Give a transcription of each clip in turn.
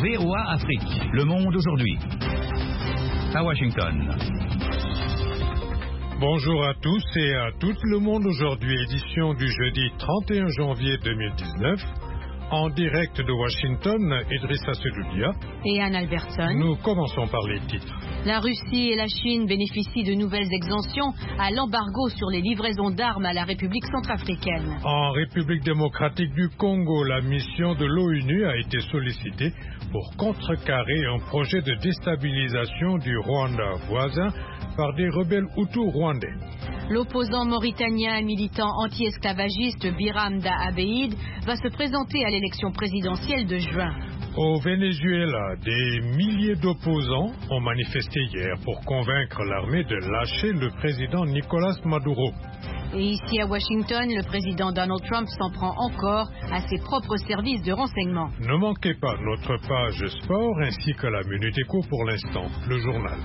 VOA Afrique, Le Monde aujourd'hui. À Washington. Bonjour à tous et à toutes. Le Monde aujourd'hui, édition du jeudi 31 janvier 2019. En direct de Washington, Idrissa Sedoudia et Anne Albertson. Nous commençons par les titres. La Russie et la Chine bénéficient de nouvelles exemptions à l'embargo sur les livraisons d'armes à la République centrafricaine. En République démocratique du Congo, la mission de l'ONU a été sollicitée pour contrecarrer un projet de déstabilisation du Rwanda voisin par des rebelles hutus rwandais. L'opposant mauritanien militant anti-esclavagiste Biram Da Abeid va se présenter à l'élection présidentielle de juin. Au Venezuela, des milliers d'opposants ont manifesté hier pour convaincre l'armée de lâcher le président Nicolás Maduro. Et ici à Washington, le président Donald Trump s'en prend encore à ses propres services de renseignement. Ne manquez pas notre page sport ainsi que la Minute Éco pour l'instant, le journal.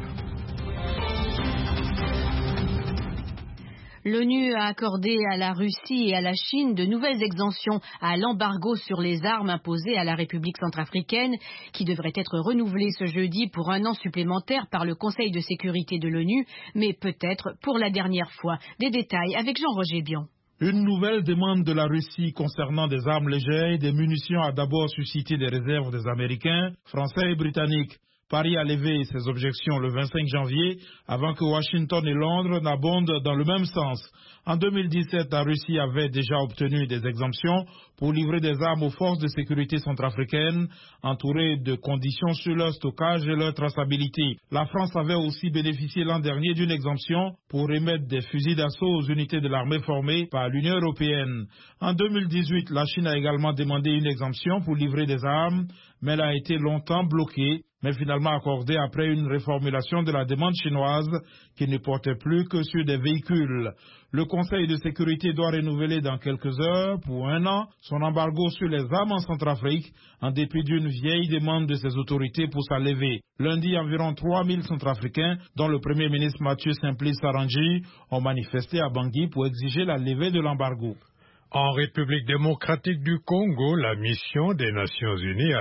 L'ONU a accordé à la Russie et à la Chine de nouvelles exemptions à l'embargo sur les armes imposées à la République centrafricaine, qui devrait être renouvelé ce jeudi pour 1 an supplémentaire par le Conseil de sécurité de l'ONU, mais peut-être pour la dernière fois. Des détails avec Jean-Roger Bion. Une nouvelle demande de la Russie concernant des armes légères et des munitions a d'abord suscité des réserves des Américains, Français et Britanniques. Paris a levé ses objections le 25 janvier avant que Washington et Londres n'abondent dans le même sens. En 2017, la Russie avait déjà obtenu des exemptions pour livrer des armes aux forces de sécurité centrafricaines, entourées de conditions sur leur stockage et leur traçabilité. La France avait aussi bénéficié l'an dernier d'une exemption pour émettre des fusils d'assaut aux unités de l'armée formées par l'Union européenne. En 2018, la Chine a également demandé une exemption pour livrer des armes, mais elle a été longtemps bloquée, mais finalement accordée après une reformulation de la demande chinoise qui ne portait plus que sur des véhicules. Le Conseil de sécurité doit renouveler dans quelques heures, pour 1 an, son embargo sur les armes en Centrafrique, en dépit d'une vieille demande de ses autorités pour sa levée. Lundi, environ 3000 Centrafricains, dont le Premier ministre Mathieu Simplice Sarangi, ont manifesté à Bangui pour exiger la levée de l'embargo. En République démocratique du Congo, la mission des Nations Unies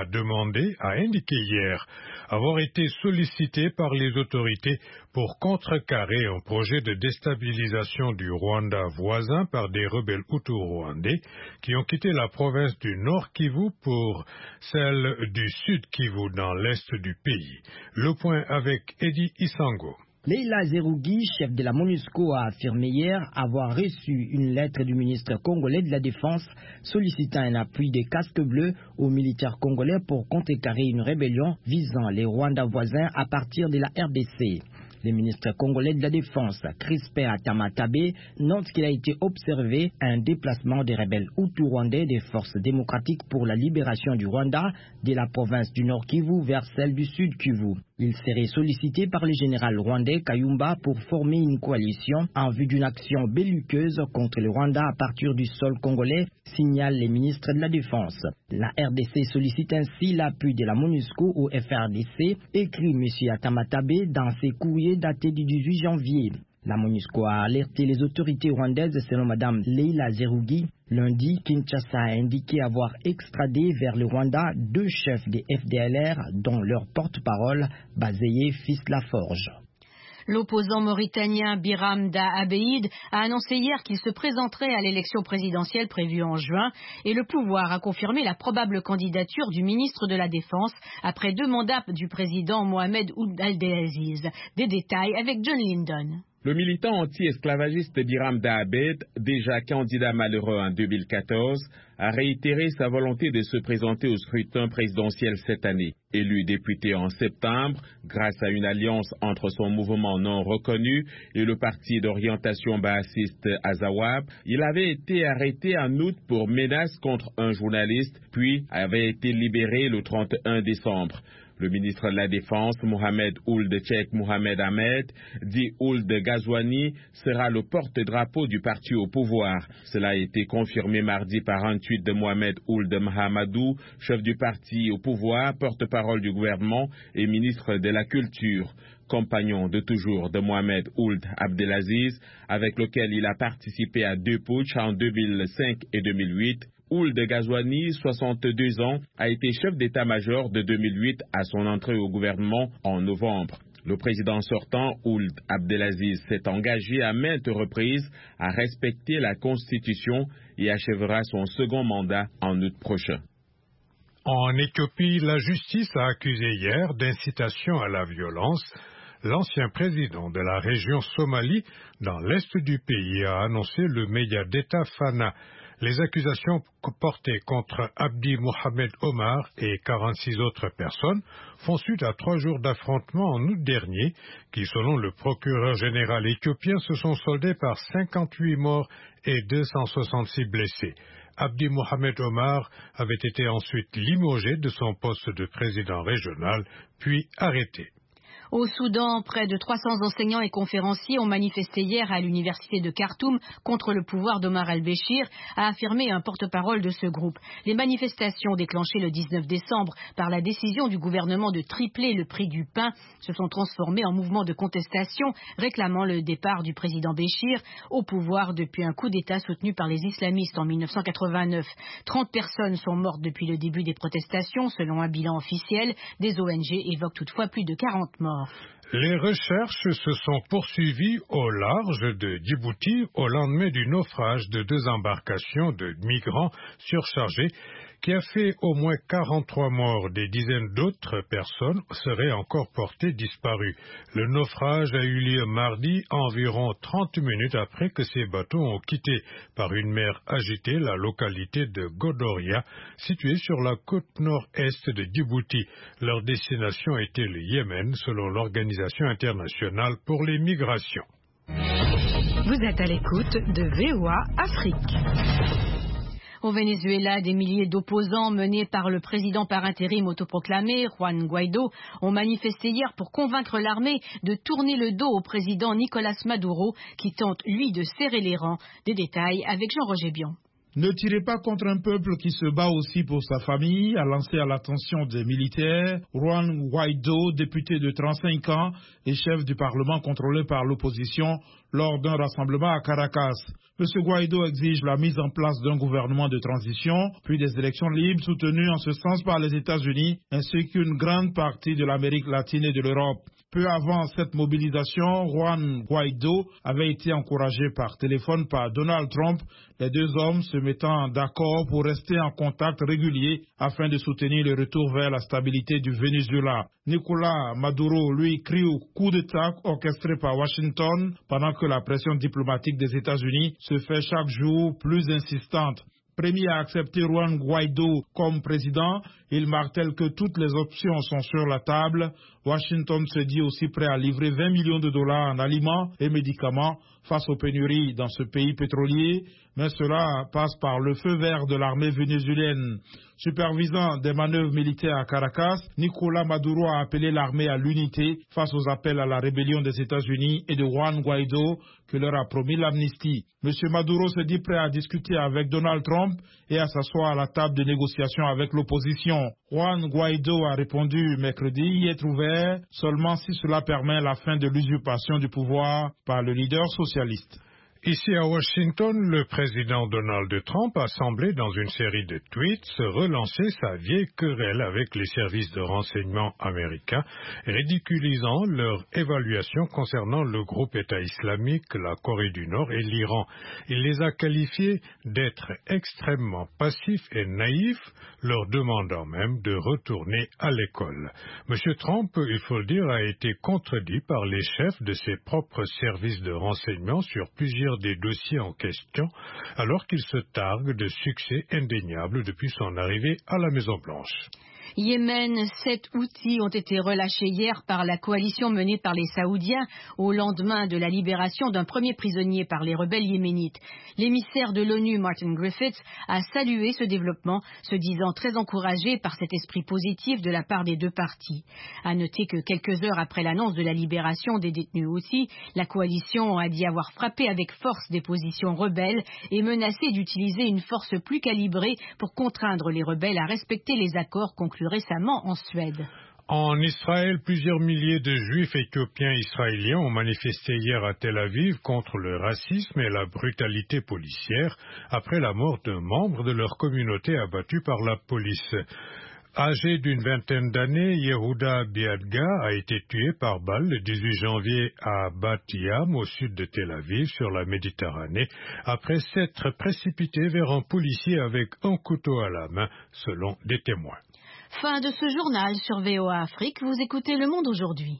a indiqué hier avoir été sollicitée par les autorités pour contrecarrer un projet de déstabilisation du Rwanda voisin par des rebelles hutus rwandais qui ont quitté la province du Nord Kivu pour celle du Sud Kivu dans l'est du pays. Le point avec Eddie Isango. Leila Zerougi, chef de la MONUSCO, a affirmé hier avoir reçu une lettre du ministre congolais de la Défense sollicitant un appui des casques bleus aux militaires congolais pour contrecarrer une rébellion visant les Rwandais voisins à partir de la RDC. Le ministre congolais de la Défense, Crispin Atama-Tabe, note qu'il a été observé un déplacement des rebelles hutus-rwandais des forces démocratiques pour la libération du Rwanda de la province du Nord Kivu vers celle du Sud Kivu. Il serait sollicité par le général rwandais Kayumba pour former une coalition en vue d'une action belliqueuse contre le Rwanda à partir du sol congolais, signale les ministres de la Défense. La RDC sollicite ainsi l'appui de la MONUSCO au FRDC, écrit M. Atama-Tabe dans ses courriers datés du 18 janvier. La MONUSCO a alerté les autorités rwandaises selon Mme Leila Zerougi. Lundi, Kinshasa a indiqué avoir extradé vers le Rwanda 2 chefs des FDLR, dont leur porte-parole, Bazeye Fils-Laforge. L'opposant mauritanien Biram Da Abeid a annoncé hier qu'il se présenterait à l'élection présidentielle prévue en juin et le pouvoir a confirmé la probable candidature du ministre de la Défense après 2 mandats du président Mohamed Ould Abdelaziz. Des détails avec John Lyndon. Le militant anti-esclavagiste Biram Da Abeid, déjà candidat malheureux en 2014, a réitéré sa volonté de se présenter au scrutin présidentiel cette année. Élu député en septembre, grâce à une alliance entre son mouvement non reconnu et le parti d'orientation baassiste Azawad, il avait été arrêté en août pour menace contre un journaliste, puis avait été libéré le 31 décembre. Le ministre de la Défense, Mohamed Ould Cheikh Mohamed Ahmed, dit Ould Ghazouani, sera le porte-drapeau du parti au pouvoir. Cela a été confirmé mardi par un tweet de Mohamed Ould Mahamadou, chef du parti au pouvoir, porte-parole du gouvernement et ministre de la Culture, compagnon de toujours de Mohamed Ould Abdelaziz, avec lequel il a participé à 2 putschs en 2005 et 2008. Ould Ghazouani, 62 ans, a été chef d'état-major de 2008 à son entrée au gouvernement en novembre. Le président sortant, Ould Abdelaziz, s'est engagé à maintes reprises à respecter la Constitution et achèvera son second mandat en août prochain. En Éthiopie, la justice a accusé hier d'incitation à la violence l'ancien président de la région Somalie dans l'est du pays, a annoncé le média d'État Fana. Les accusations portées contre Abdi Mohamed Omar et 46 autres personnes font suite à 3 jours d'affrontements en août dernier qui, selon le procureur général éthiopien, se sont soldés par 58 morts et 266 blessés. Abdi Mohamed Omar avait été ensuite limogé de son poste de président régional, puis arrêté. Au Soudan, près de 300 enseignants et conférenciers ont manifesté hier à l'université de Khartoum contre le pouvoir d'Omar al-Béchir, a affirmé un porte-parole de ce groupe. Les manifestations déclenchées le 19 décembre par la décision du gouvernement de tripler le prix du pain se sont transformées en mouvement de contestation réclamant le départ du président Béchir au pouvoir depuis un coup d'État soutenu par les islamistes en 1989. 30 personnes sont mortes depuis le début des protestations, selon un bilan officiel. Des ONG évoquent toutefois plus de 40 morts. Les recherches se sont poursuivies au large de Djibouti au lendemain du naufrage de 2 embarcations de migrants surchargés qui a fait au moins 43 morts. Des dizaines d'autres personnes seraient encore portées disparues. Le naufrage a eu lieu mardi, environ 30 minutes après que ces bateaux ont quitté par une mer agitée la localité de Godoria, située sur la côte nord-est de Djibouti. Leur destination était le Yémen, selon l'Organisation internationale pour les migrations. Vous êtes à l'écoute de VOA Afrique. Au Venezuela, des milliers d'opposants menés par le président par intérim autoproclamé, Juan Guaidó, ont manifesté hier pour convaincre l'armée de tourner le dos au président Nicolás Maduro, qui tente, lui, de serrer les rangs. Des détails avec Jean-Roger Bion. Ne tirez pas contre un peuple qui se bat aussi pour sa famille, a lancé à l'attention des militaires Juan Guaidó, député de 35 ans et chef du Parlement contrôlé par l'opposition lors d'un rassemblement à Caracas. M. Guaidó exige la mise en place d'un gouvernement de transition, puis des élections libres soutenues en ce sens par les États-Unis, ainsi qu'une grande partie de l'Amérique latine et de l'Europe. Peu avant cette mobilisation, Juan Guaidó avait été encouragé par téléphone par Donald Trump, les 2 hommes se mettant d'accord pour rester en contact régulier afin de soutenir le retour vers la stabilité du Venezuela. Nicolás Maduro, lui, crie au coup d'État orchestré par Washington pendant que la pression diplomatique des États-Unis se fait chaque jour plus insistante. Premier à accepter Juan Guaidó comme président, il martèle que toutes les options sont sur la table. Washington se dit aussi prêt à livrer 20 millions de dollars en aliments et médicaments face aux pénuries dans ce pays pétrolier, mais cela passe par le feu vert de l'armée vénézuélienne. Supervisant des manœuvres militaires à Caracas, Nicolás Maduro a appelé l'armée à l'unité face aux appels à la rébellion des États-Unis et de Juan Guaidó, que leur a promis l'amnistie. M. Maduro se dit prêt à discuter avec Donald Trump et à s'asseoir à la table de négociation avec l'opposition. Juan Guaidó a répondu mercredi y être ouvert seulement si cela permet la fin de l'usurpation du pouvoir par le leader socialiste. Ici à Washington, le président Donald Trump a semblé dans une série de tweets relancer sa vieille querelle avec les services de renseignement américains, ridiculisant leur évaluation concernant le groupe État islamique, la Corée du Nord et l'Iran. Il les a qualifiés d'être extrêmement passifs et naïfs, leur demandant même de retourner à l'école. M. Trump, il faut le dire, a été contredit par les chefs de ses propres services de renseignement sur plusieurs des dossiers en question, alors qu'il se targue de succès indéniable depuis son arrivée à la Maison-Blanche. Yémen, 7 Houthis ont été relâchés hier par la coalition menée par les Saoudiens au lendemain de la libération d'un premier prisonnier par les rebelles yéménites. L'émissaire de l'ONU, Martin Griffiths, a salué ce développement, se disant très encouragé par cet esprit positif de la part des 2 parties. À noter que quelques heures après l'annonce de la libération des détenus Houthis, la coalition a dit avoir frappé avec force des positions rebelles et menacé d'utiliser une force plus calibrée pour contraindre les rebelles à respecter les accords conclus récemment en Suède. En Israël, plusieurs milliers de juifs éthiopiens israéliens ont manifesté hier à Tel Aviv contre le racisme et la brutalité policière après la mort d'un membre de leur communauté abattu par la police. Âgé d'une vingtaine d'années, Yehuda Biadga a été tué par balle le 18 janvier à Bat Yam, au sud de Tel Aviv, sur la Méditerranée, après s'être précipité vers un policier avec un couteau à la main, selon des témoins. Fin de ce journal sur VOA Afrique. Vous écoutez Le Monde aujourd'hui.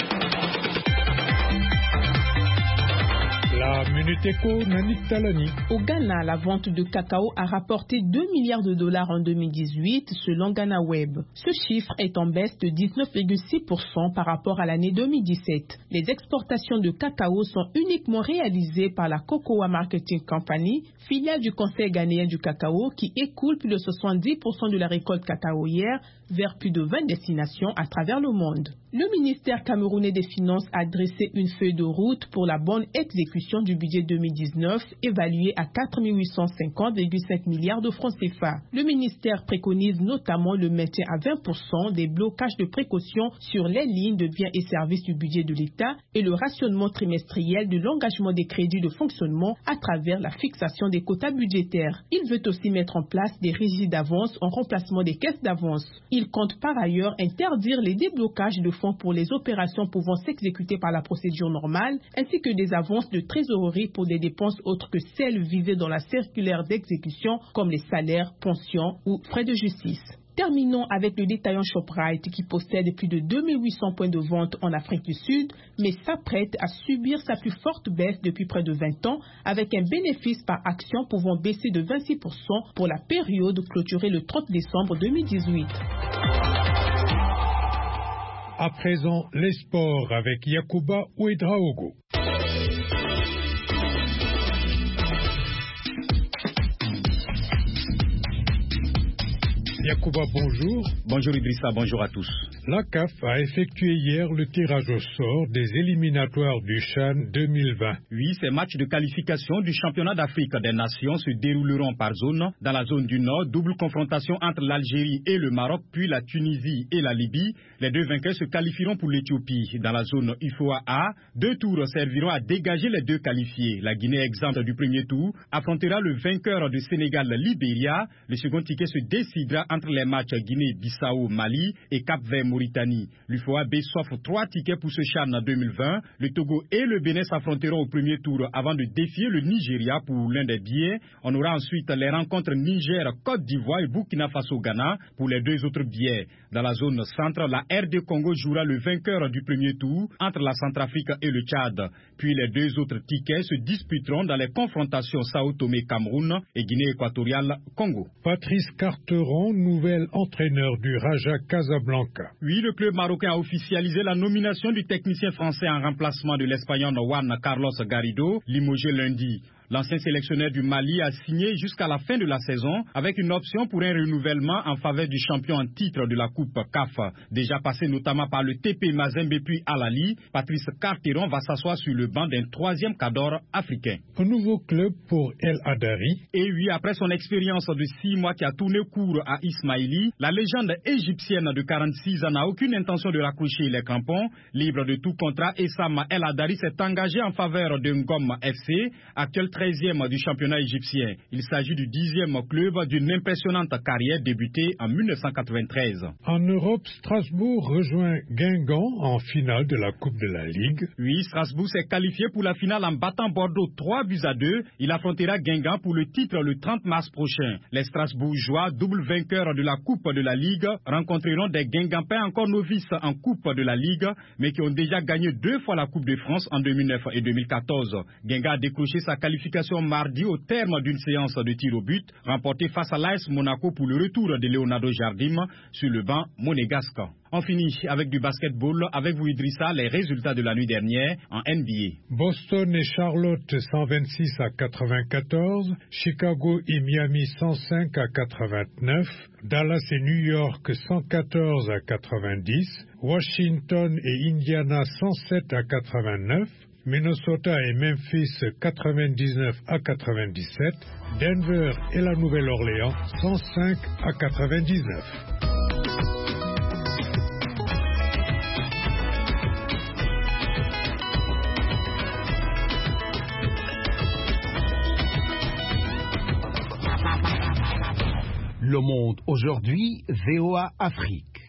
La Minute Éco, Nanik Talani. Au Ghana, la vente de cacao a rapporté 2 milliards de dollars en 2018 selon Ghana Web. Ce chiffre est en baisse de 19,6% par rapport à l'année 2017. Les exportations de cacao sont uniquement réalisées par la Cocoa Marketing Company, filiale du Conseil ghanéen du cacao, qui écoule plus de 70% de la récolte cacaoyère vers plus de 20 destinations à travers le monde. Le ministère camerounais des Finances a dressé une feuille de route pour la bonne exécution du budget 2019, évalué à 4 850,5 milliards de francs CFA. Le ministère préconise notamment le maintien à 20% des blocages de précaution sur les lignes de biens et services du budget de l'État et le rationnement trimestriel de l'engagement des crédits de fonctionnement à travers la fixation des quotas budgétaires. Il veut aussi mettre en place des régies d'avance en remplacement des caisses d'avance. Il compte par ailleurs interdire les déblocages de fonds pour les opérations pouvant s'exécuter par la procédure normale, ainsi que des avances de trésorerie pour des dépenses autres que celles visées dans la circulaire d'exécution, comme les salaires, pensions ou frais de justice. Terminons avec le détaillant Shoprite qui possède plus de 2800 points de vente en Afrique du Sud, mais s'apprête à subir sa plus forte baisse depuis près de 20 ans, avec un bénéfice par action pouvant baisser de 26% pour la période clôturée le 30 décembre 2018. À présent, les sports avec Yacouba Ouedraogo. Yacouba, bonjour. Bonjour Idrissa, bonjour à tous. La CAF a effectué hier le tirage au sort des éliminatoires du CHAN 2020. Oui, ces matchs de qualification du championnat d'Afrique des Nations se dérouleront par zone. Dans la zone du Nord, double confrontation entre l'Algérie et le Maroc, puis la Tunisie et la Libye. Les deux vainqueurs se qualifieront pour l'Éthiopie. Dans la zone UFOA A, 2 tours serviront à dégager les deux qualifiés. La Guinée, exempte du premier tour, affrontera le vainqueur de Sénégal-Libéria. Le second ticket se décidera entre les matchs Guinée-Bissau-Mali et Cap-Vert-Mauritanie. L'UFOA B s'offre 3 tickets pour ce CHAN 2020. Le Togo et le Bénin s'affronteront au premier tour avant de défier le Nigeria pour l'un des billets. On aura ensuite les rencontres Niger, Côte d'Ivoire et Burkina Faso-Ghana pour les 2 autres billets. Dans la zone centre, la RD Congo jouera le vainqueur du premier tour entre la Centrafrique et le Tchad. Puis les 2 autres tickets se disputeront dans les confrontations Sao Tomé-Cameroun et Guinée-Équatoriale-Congo. Patrice Carteron, nouvel entraîneur du Raja Casablanca. Oui, le club marocain a officialisé la nomination du technicien français en remplacement de l'Espagnol Juan Carlos Garrido, limogé lundi. L'ancien sélectionneur du Mali a signé jusqu'à la fin de la saison avec une option pour un renouvellement en faveur du champion en titre de la Coupe CAF. Déjà passé notamment par le TP Mazembe puis Al-Ali, Patrice Carteron va s'asseoir sur le banc d'un 3e cadre africain. Un nouveau club pour El Hadari. Et oui, après son expérience de 6 mois qui a tourné court à Ismaili, la légende égyptienne de 46 ans n'a aucune intention de raccrocher les crampons. Libre de tout contrat, Essam El Hadari s'est engagé en faveur de Ngom FC, actuel 13e du championnat égyptien. Il s'agit du 10e club d'une impressionnante carrière débutée en 1993. En Europe, Strasbourg rejoint Guingamp en finale de la Coupe de la Ligue. Oui, Strasbourg s'est qualifié pour la finale en battant Bordeaux 3-2. Il affrontera Guingamp pour le titre le 30 mars prochain. Les Strasbourgeois, double vainqueurs de la Coupe de la Ligue, rencontreront des Guingampais encore novices en Coupe de la Ligue, mais qui ont déjà gagné 2 fois la Coupe de France en 2009 et 2014. Guingamp a décroché sa qualification mardi au terme d'une séance de tir au but remportée face à l'AS Monaco pour le retour de Leonardo Jardim sur le banc monégasque. On finit avec du basketball. Avec vous Idrissa, les résultats de la nuit dernière en NBA. Boston et Charlotte 126-94, Chicago et Miami 105-89, Dallas et New York 114-90, Washington et Indiana 107-89, Minnesota et Memphis 99-97, Denver et la Nouvelle-Orléans 105-99. Le Monde aujourd'hui, VOA Afrique.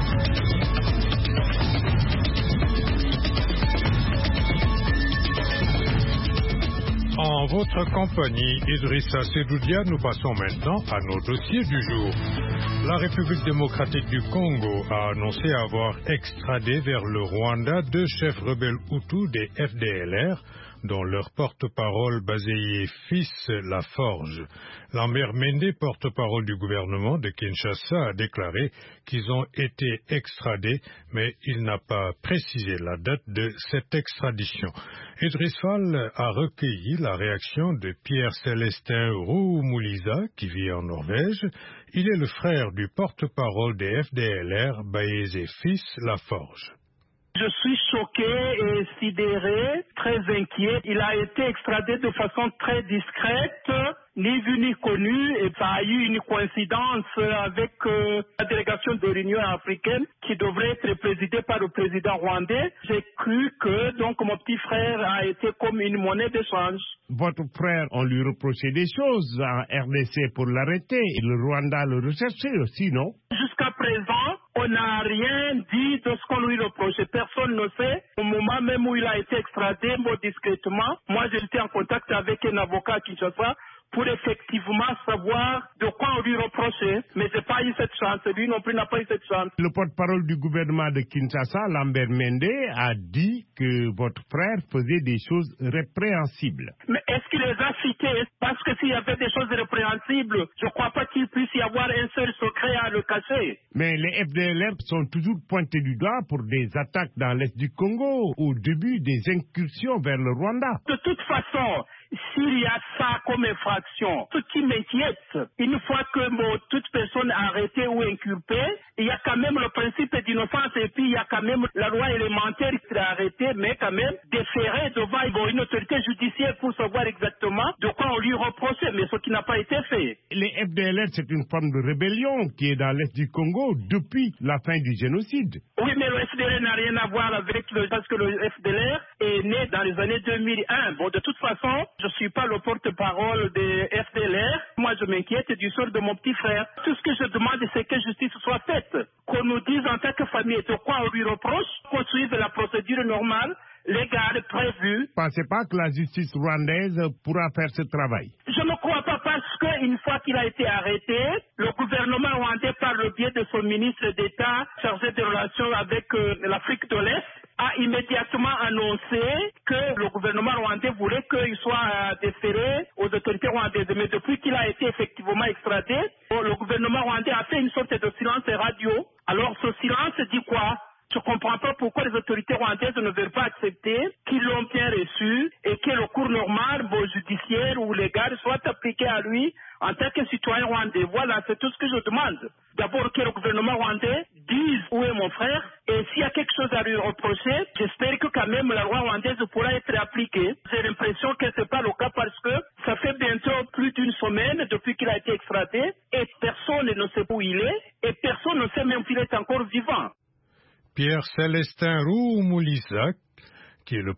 En votre compagnie, Idrissa Sedoudia, nous passons maintenant à nos dossiers du jour. La République démocratique du Congo a annoncé avoir extradé vers le Rwanda 2 chefs rebelles Hutus des FDLR, dont leur porte-parole Bazeye Fils Laforge. Lambert Mende, porte-parole du gouvernement de Kinshasa, a déclaré qu'ils ont été extradés, mais il n'a pas précisé la date de cette extradition. Idriss Fall a recueilli la réaction de Pierre-Célestin Roux-Mouliza, qui vit en Norvège. Il est le frère du porte-parole des FDLR, Bazeye Fils Laforge. Je suis choqué et sidéré, très inquiet. Il a été extradé de façon très discrète, ni vu ni connu, et ça a eu une coïncidence avec la délégation de l'Union africaine qui devrait être présidée par le président rwandais. J'ai cru que donc mon petit frère a été comme une monnaie d'échange. Votre frère, on lui reprochait des choses en RDC pour l'arrêter, et le Rwanda le recherchait aussi, non? Jusqu'à présent, on n'a rien dit de ce qu'on lui reprochait. Personne ne sait. Au moment même où il a été extradé, discrètement, moi j'étais en contact avec un avocat à Kinshasa pour effectivement savoir de quoi on lui reprochait. Mais j'ai pas eu cette chance. Lui non plus n'a pas eu cette chance. Le porte-parole du gouvernement de Kinshasa, Lambert Mende, a dit que votre frère faisait des choses répréhensibles. Mais est-ce qu'il les a cités? Parce que s'il y avait des choses répréhensibles, je ne crois pas qu'il puisse y avoir un seul secret à le cacher. Mais les FDLR sont toujours pointés du doigt pour des attaques dans l'est du Congo, au début des incursions vers le Rwanda. De toute façon, s'il y a ça comme infraction, ce qui m'inquiète, une fois que toute personne arrêtée ou inculpée, il y a quand même le principe d'innocence et puis il y a quand même la loi élémentaire qui est arrêtée, mais quand même déférée devant une autorité judiciaire pour savoir exactement de quoi on lui reprochait, mais ce qui n'a pas été fait. Les FDLR, c'est une forme de rébellion qui est dans l'est du Congo depuis la fin du génocide. Oui, mais le FDLR n'a rien à voir avec parce que le FDLR est né dans les années 2001. Bon, de toute façon, je ne suis pas le porte-parole des FDLR. Moi, je m'inquiète du sort de mon petit frère. Tout ce que je demande, c'est que justice soit faite. Qu'on nous dise en tant que famille de quoi on lui reproche, qu'on suive la procédure normale, légale, prévue. Pensez pas que la justice rwandaise pourra faire ce travail? Je ne crois pas parce qu'une fois qu'il a été arrêté, le gouvernement rwandais, par le biais de son ministre d'État chargé des relations avec l'Afrique de l'Est, a immédiatement annoncé que le gouvernement rwandais voulait qu'il soit déféré aux autorités rwandaises. Mais depuis qu'il a été effectivement extradé, le gouvernement rwandais a fait une sorte de silence radio. Alors ce silence dit quoi? Je ne comprends pas pourquoi les autorités rwandaises ne veulent pas accepter qu'ils l'ont bien reçu et que le cours normal, judiciaire ou légal, soit appliqué à lui en tant que citoyen rwandais. Voilà, c'est tout ce que je demande. D'abord que le gouvernement rwandais dise où est mon frère et s'il y a quelque chose à lui reprocher, j'espère que quand même la loi rwandaise pourra être appliquée. J'ai l'impression que ce n'est pas le cas parce que ça fait bientôt plus d'une semaine depuis qu'il a été extradé et personne ne sait où il est et personne ne sait même s'il est encore vivant. Pierre-Célestin Roux-Mouliza, qui est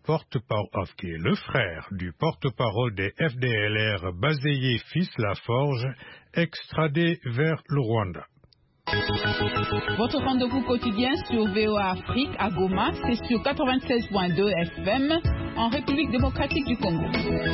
le frère du porte-parole des FDLR, Bazeye Fils Laforge, extradé vers le Rwanda. Votre rendez-vous quotidien sur VOA Afrique à Goma, c'est sur 96.2 FM en République démocratique du Congo.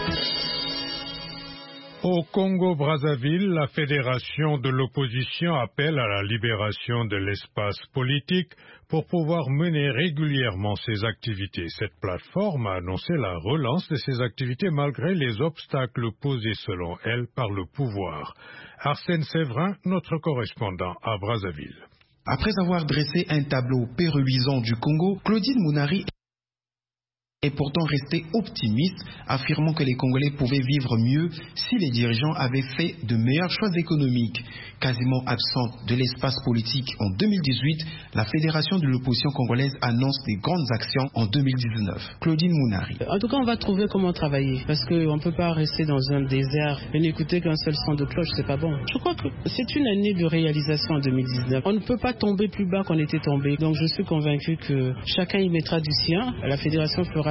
Au Congo-Brazzaville, la Fédération de l'opposition appelle à la libération de l'espace politique pour pouvoir mener régulièrement ses activités. Cette plateforme a annoncé la relance de ses activités malgré les obstacles posés selon elle par le pouvoir. Arsène Séverin, notre correspondant à Brazzaville. Après avoir dressé un tableau péruvisant du Congo, Claudine Mounari est pourtant resté optimiste, affirmant que les Congolais pouvaient vivre mieux si les dirigeants avaient fait de meilleurs choix économiques. Quasiment absente de l'espace politique en 2018, la Fédération de l'opposition congolaise annonce des grandes actions en 2019. Claudine Mounari. En tout cas, on va trouver comment travailler, parce qu'on ne peut pas rester dans un désert et n'écouter qu'un seul son de cloche, c'est pas bon. Je crois que c'est une année de réalisation en 2019. On ne peut pas tomber plus bas qu'on était tombé. Donc je suis convaincu que chacun y mettra du sien. La Fédération fera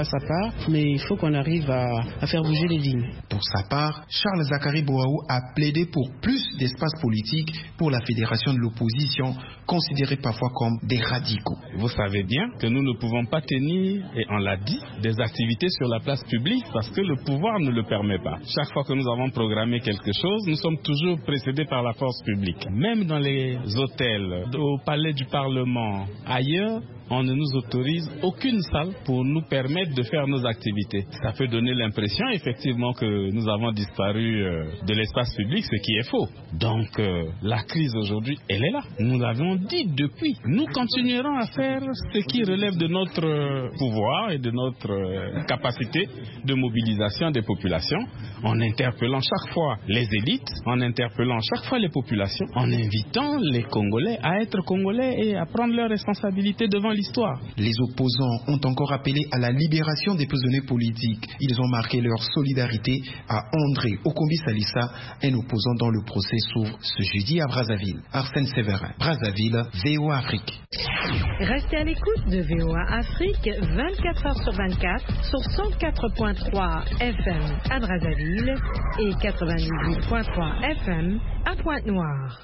fera sa part, mais il faut qu'on arrive à faire bouger les lignes. Pour sa part, Charles Zakari Boaou a plaidé pour plus d'espace politique pour la fédération de l'opposition, considérée parfois comme des radicaux. Vous savez bien que nous ne pouvons pas tenir, et on l'a dit, des activités sur la place publique parce que le pouvoir ne le permet pas. Chaque fois que nous avons programmé quelque chose, nous sommes toujours précédés par la force publique. Même dans les hôtels, au palais du Parlement, ailleurs, on ne nous autorise aucune salle pour nous permettre de faire nos activités. Ça peut donner l'impression effectivement que nous avons disparu de l'espace public, ce qui est faux. Donc la crise aujourd'hui, elle est là. Nous l'avons dit depuis. Nous continuerons à faire ce qui relève de notre pouvoir et de notre capacité de mobilisation des populations, en interpellant chaque fois les élites, en interpellant chaque fois les populations, en invitant les Congolais à être Congolais et à prendre leurs responsabilités devant l'histoire. Les opposants ont encore appelé à la libération des prisonniers politiques. Ils ont marqué leur solidarité à André Okombi Salissa, un opposant dont le procès s'ouvre ce jeudi à Brazzaville. Arsène Séverin, Brazzaville, VOA Afrique. Restez à l'écoute de VOA Afrique 24h sur 24 sur 104.3 FM à Brazzaville et 98.3 FM à Pointe-Noire.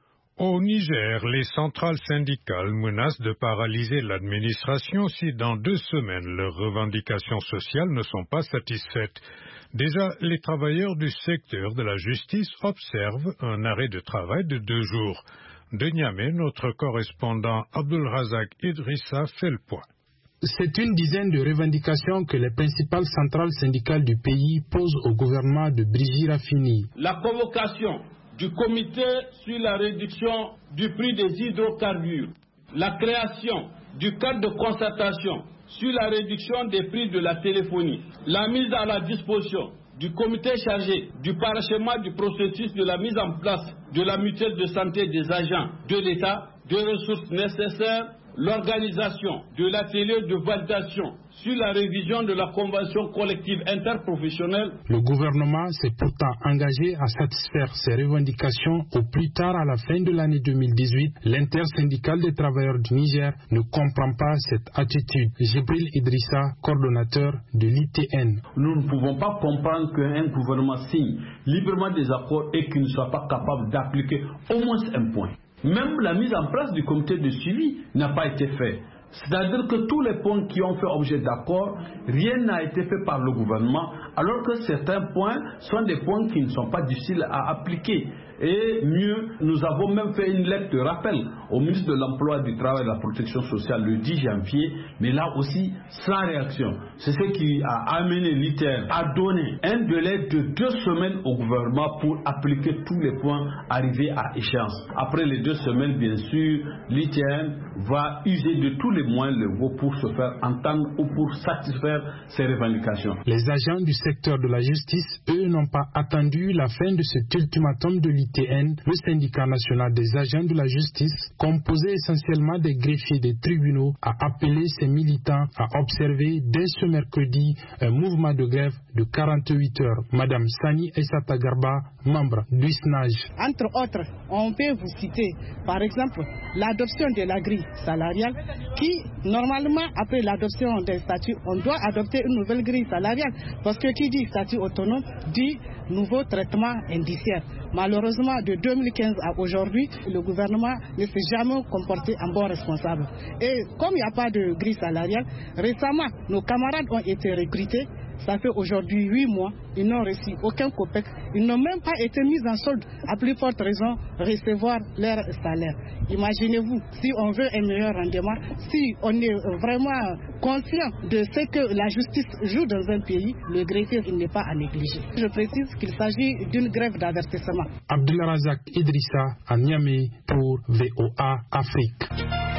Au Niger, les centrales syndicales menacent de paralyser l'administration si dans 2 semaines leurs revendications sociales ne sont pas satisfaites. Déjà, les travailleurs du secteur de la justice observent un arrêt de travail de 2 jours. De Niamey, notre correspondant Abdulrazak Idrissa fait le point. C'est une dizaine de revendications que les principales centrales syndicales du pays posent au gouvernement de Brigitte Raffini. La convocation du comité sur la réduction du prix des hydrocarbures, la création du cadre de concertation sur la réduction des prix de la téléphonie, la mise à la disposition du comité chargé du parachèvement du processus de la mise en place de la mutuelle de santé des agents de l'État, des ressources nécessaires, l'organisation de l'atelier de validation sur la révision de la convention collective interprofessionnelle. Le gouvernement s'est pourtant engagé à satisfaire ces revendications au plus tard à la fin de l'année 2018. L'intersyndicale des travailleurs du Niger ne comprend pas cette attitude. Jibril Idrissa, coordonnateur de l'ITN. Nous ne pouvons pas comprendre qu'un gouvernement signe librement des accords et qu'il ne soit pas capable d'appliquer au moins un point. Même la mise en place du comité de suivi n'a pas été faite. C'est-à-dire que tous les points qui ont fait objet d'accord, rien n'a été fait par le gouvernement, alors que certains points sont des points qui ne sont pas difficiles à appliquer. Et mieux, nous avons même fait une lettre de rappel au ministre de l'Emploi, du Travail et de la Protection sociale le 10 janvier, mais là aussi sans réaction. C'est ce qui a amené l'ITN à donner un délai de 2 semaines au gouvernement pour appliquer tous les points arrivés à échéance. Après les 2 semaines, bien sûr, l'ITN va user de tous les moyens légaux pour se faire entendre ou pour satisfaire ses revendications. Les agents du secteur de la justice, eux, n'ont pas attendu la fin de cet ultimatum de l'ITN, le syndicat national des agents de la justice, composé essentiellement des greffiers des tribunaux, a appelé ses militants à observer dès ce mercredi un mouvement de grève de 48 heures. Madame Sani Essata Garba, membre du SNAJ. Entre autres, on peut vous citer, par exemple, l'adoption de la grille salariale qui, normalement, après l'adoption d'un statut, on doit adopter une nouvelle grille salariale parce que qui dit statut autonome dit nouveau traitement indiciaire. Malheureusement, de 2015 à aujourd'hui, le gouvernement ne s'est jamais comporté en bon responsable. Et comme il n'y a pas de grille salariale, récemment, nos camarades ont été recrutés. Ça fait aujourd'hui 8 mois, ils n'ont reçu aucun copec, ils n'ont même pas été mis en solde, à plus forte raison, recevoir leur salaire. Imaginez-vous, si on veut un meilleur rendement, si on est vraiment conscient de ce que la justice joue dans un pays, le greffier n'est pas à négliger. Je précise qu'il s'agit d'une grève d'avertissement. Abdulrazak Idrissa à Niamey pour VOA Afrique.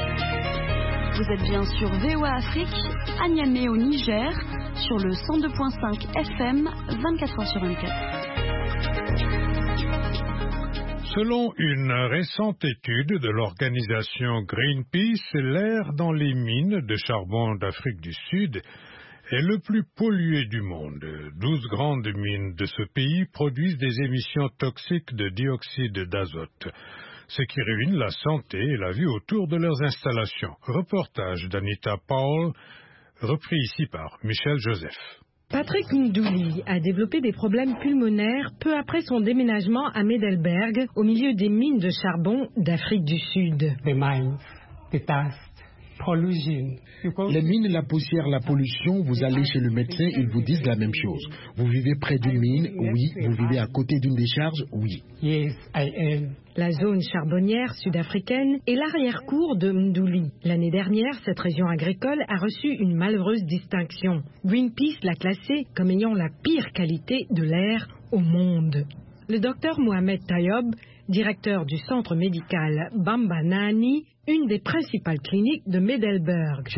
Vous êtes bien sur VOA Afrique, à Niamey au Niger, sur le 102.5 FM, 24h sur 24. Selon une récente étude de l'organisation Greenpeace, l'air dans les mines de charbon d'Afrique du Sud est le plus pollué du monde. 12 grandes mines de ce pays produisent des émissions toxiques de dioxyde d'azote, ce qui ruine la santé et la vie autour de leurs installations. Reportage d'Anita Paul, Repris ici par Michel Joseph. Patrick Ndouli a développé des problèmes pulmonaires peu après son déménagement à Middelburg, au milieu des mines de charbon d'Afrique du Sud. Les mines, la poussière, la pollution, vous allez chez le médecin, ils vous disent la même chose. Vous vivez près d'une mine, oui. Vous vivez à côté d'une décharge, oui. La zone charbonnière sud-africaine est l'arrière-cour de Ndouli. L'année dernière, cette région agricole a reçu une malheureuse distinction. Greenpeace l'a classée comme ayant la pire qualité de l'air au monde. Le docteur Mohamed Tayob, directeur du centre médical Bambanani, une des principales cliniques de Middelburg.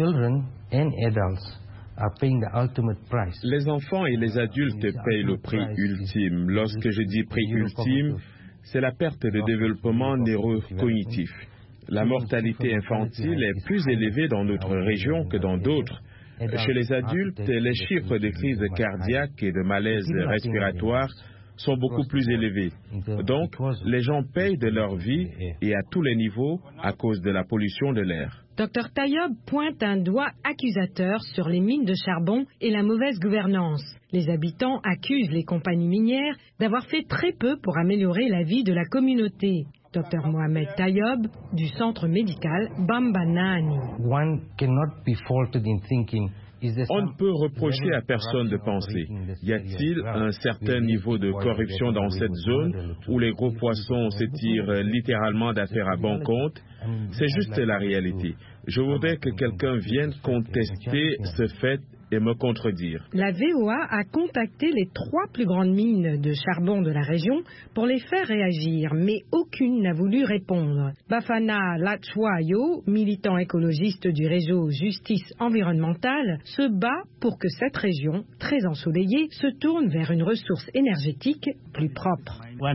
Les enfants et les adultes payent le prix ultime. Lorsque je dis prix ultime, c'est la perte de développement neurocognitif. La mortalité infantile est plus élevée dans notre région que dans d'autres. Chez les adultes, les chiffres de crises cardiaques et de malaise respiratoire sont beaucoup plus élevés. Donc, les gens payent de leur vie et à tous les niveaux à cause de la pollution de l'air. Dr Tayob pointe un doigt accusateur sur les mines de charbon et la mauvaise gouvernance. Les habitants accusent les compagnies minières d'avoir fait très peu pour améliorer la vie de la communauté. Dr Mohamed Tayob du centre médical Bambanani. On ne peut reprocher à personne de penser. Y a-t-il un certain niveau de corruption dans cette zone où les gros poissons se tirent littéralement d'affaires à bon compte? C'est juste la réalité. Je voudrais que quelqu'un vienne contester ce fait et me contredire. La VOA a contacté les 3 plus grandes mines de charbon de la région pour les faire réagir, mais aucune n'a voulu répondre. Bafana Latchwayo, militant écologiste du réseau Justice environnementale, se bat pour que cette région, très ensoleillée, se tourne vers une ressource énergétique plus propre. Nous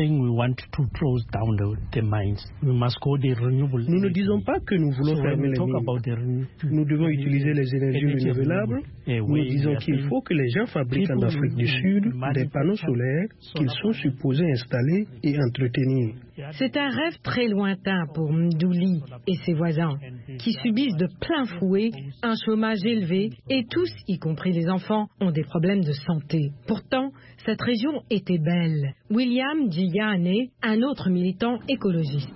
ne disons pas que nous voulons fermer les mines. Nous devons utiliser les énergies renouvelables. Nous disons qu'il faut que les gens fabriquent en Afrique du Sud des panneaux solaires qu'ils sont supposés installer et entretenir. C'est un rêve très lointain pour Ndouli et ses voisins, qui subissent de plein fouet un chômage élevé et tous, y compris les enfants, ont des problèmes de santé. Pourtant, cette région était belle. William Diane, un autre militant écologiste.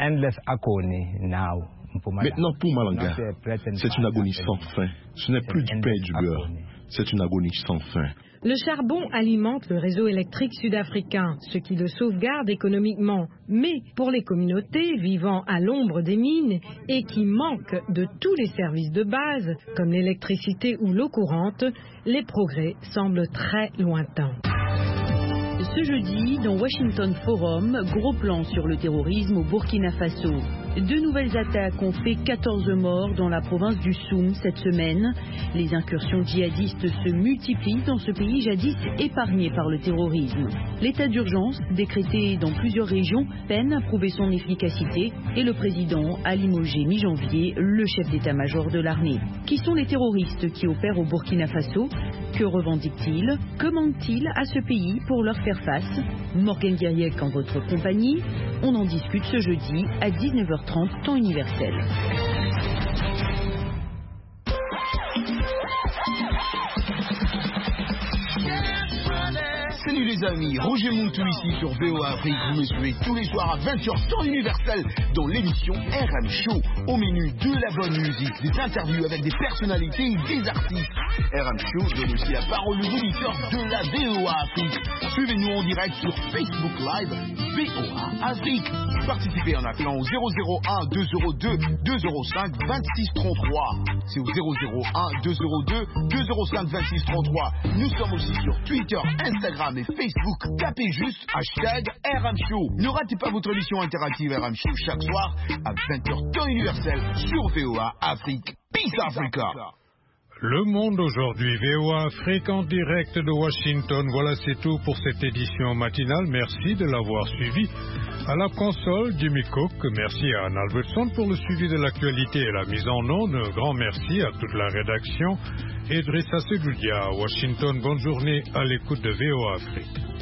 Maintenant, pour Malanga, c'est une agonie sans fin. Ce n'est plus du pain et du beurre. C'est une agonie sans fin. Le charbon alimente le réseau électrique sud-africain, ce qui le sauvegarde économiquement. Mais pour les communautés vivant à l'ombre des mines et qui manquent de tous les services de base, comme l'électricité ou l'eau courante, les progrès semblent très lointains. Ce jeudi, dans Washington Forum, gros plan sur le terrorisme au Burkina Faso. 2 nouvelles attaques ont fait 14 morts dans la province du Soum cette semaine. Les incursions djihadistes se multiplient dans ce pays jadis épargné par le terrorisme. L'état d'urgence, décrété dans plusieurs régions, peine à prouver son efficacité et le président a limogé mi-janvier le chef d'état-major de l'armée. Qui sont les terroristes qui opèrent au Burkina Faso? Que revendiquent-ils? Que manque-t-il à ce pays pour leur faire face? Morgan Guerriec en votre compagnie. On en discute ce jeudi à 19h30 temps universel. Salut les amis, Roger Mountou ici sur VOA Afrique. Vous me suivez tous les soirs à 20h temps universel dans l'émission RM Show. Au menu de la bonne musique, des interviews avec des personnalités et des artistes. RM Show donne aussi la parole aux auditeurs de la VOA Afrique. Suivez-nous en direct sur Facebook Live VOA Afrique. Participez en appelant au 001 202 205 26 33. C'est au 001 202 205 26 33. Nous sommes aussi sur Twitter, Instagram et Facebook. Tapez juste hashtag RM Show. Ne ratez pas votre émission interactive RM Show chaque soir à 20h temps universel sur VOA Afrique. Peace Africa. Le Monde aujourd'hui, VOA Afrique en direct de Washington. Voilà, c'est tout pour cette édition matinale. Merci de l'avoir suivi. À la console, Jimmy Cook. Merci à Anne Albertson pour le suivi de l'actualité et la mise en onde. Un grand merci à toute la rédaction. Idrissa Seloudia à Washington. Bonne journée à l'écoute de VOA Afrique.